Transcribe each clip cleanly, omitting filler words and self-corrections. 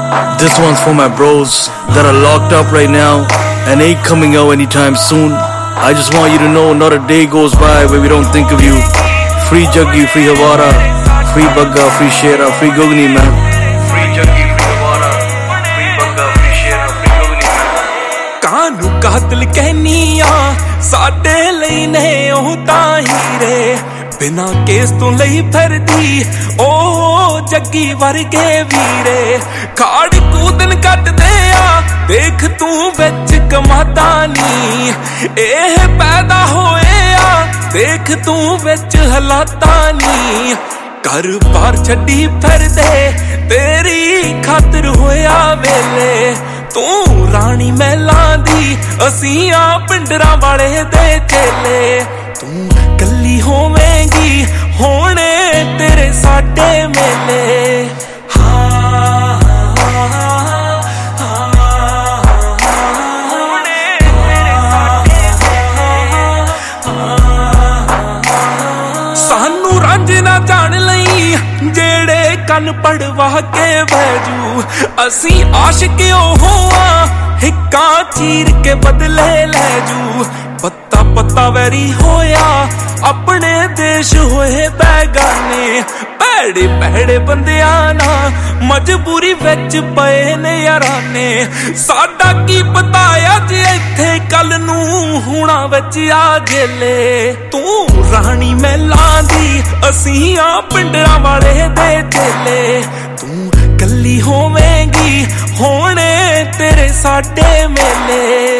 This one's for my bros that are locked up right now and ain't coming out anytime soon. I just want you to know not a day goes by where we don't think of you. Free Juggy, free Havara, free Bagga, free Shera, free Gugni, man. Free Juggy, free Havara, free Bagga, free Shera, free Gugni, man. कानू कातिल कहनिया साडे लई ने ओ तां हीरे बिना case तों लई फिरदी ओ जग्गी वर्गे वीरे खाड़ कूदन कटदे आ देख तू विच कमादा नी एह पैदा होए आ देख तू विच हलाता नी घर बार छड्डी फिरदे तेरी खातिर होया वेले तू रानी महलां दी असीं आ पिंडरां वाले दे चेले तू कल्ली होवेंगी होने तेरे साडे मेले सानू रंज ना जान लई जेड़े कन पड़वा के बैजू असी आशिक होआ हिक्का चीर के बदले ले जू पत्ता पत्ता वैरी होया अपने देश होए बैगाने भैड़े भैड़े बंदियां ना मजबूरी विच पए ने याराने साडा की पता अज इत्थे कल नू हुणा विच आ जेले तू रानी महलां दी असीं आ पिंडरां वाले दे चेले तू कल्ली होवेंगी होने तेरे साडे मेले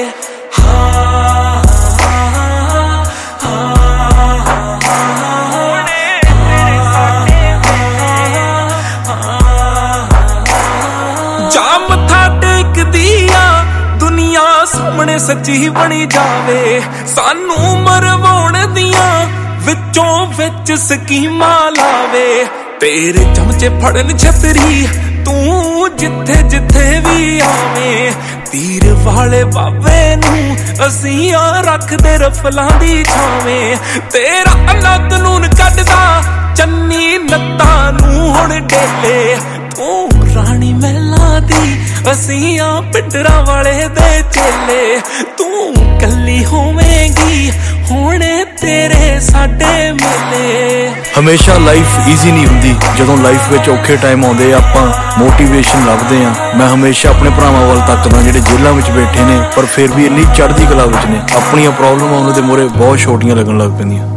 जा मत्था टेकदी आ दुनिया सामने सच्ची बनी जावे सानू मरवाउण दियां विचों विच स्कीमां लावे तेरे चमचे फड़न छतरी तू जिथे जिथे भी आवे तीर वाले बाबे नू असीं आ रखदे रफलां दी छावें तेरा अल्लाह कानून कढदा चन्नी नत्तां नू हुण डेले तू रानी महलां दी असीं आ पिंडरां वाले दे चेले तू कल्ली होवेंगी होने तेरे साडे मेले हमेशा लाइफ ईजी नहीं हुंदी जदों लाइफ विच औखे टाइम आउंदे आपां मोटिवेशन लभदे आ मैं हमेशा अपने भरावां वल तकदा जिहड़े जेलां विच बैठे ने पर फिर भी इन्नी चढ़दी कला विच ने अपणियां प्रॉब्लम उन्हां दे मोरे बहुत छोटियां लगन लग पैंदियां